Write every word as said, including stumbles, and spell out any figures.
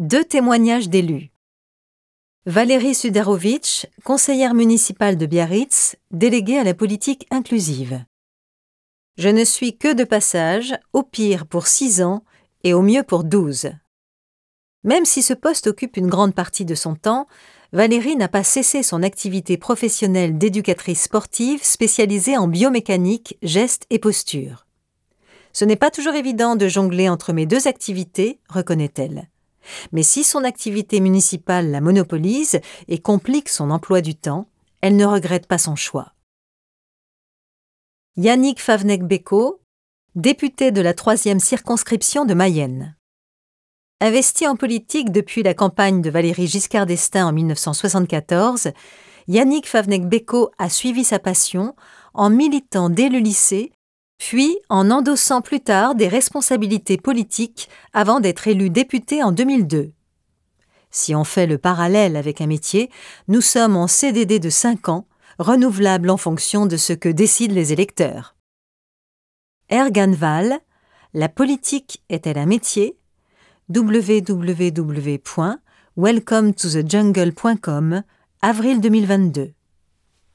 Deux témoignages d'élus. Valérie Sudarovitch, conseillère municipale de Biarritz, déléguée à la politique inclusive. Je ne suis que de passage, au pire pour six ans et au mieux pour douze. Même si ce poste occupe une grande partie de son temps, Valérie n'a pas cessé son activité professionnelle d'éducatrice sportive spécialisée en biomécanique, gestes et postures. Ce n'est pas toujours évident de jongler entre mes deux activités, reconnaît-elle. Mais si son activité municipale la monopolise et complique son emploi du temps, elle ne regrette pas son choix. Yannick Favennec-Becco, député de la troisième circonscription de Mayenne. Investi en politique depuis la campagne de Valéry Giscard d'Estaing en mille neuf cent soixante-quatorze, Yannick Favennec-Becco a suivi sa passion en militant dès le lycée, puis en endossant plus tard des responsabilités politiques avant d'être élu député en deux mille deux. Si on fait le parallèle avec un métier, nous sommes en C D D de cinq ans, renouvelable en fonction de ce que décident les électeurs. Ergan Vall, la politique est-elle un métier? w w w point welcome to the jungle point com, avril deux mille vingt-deux.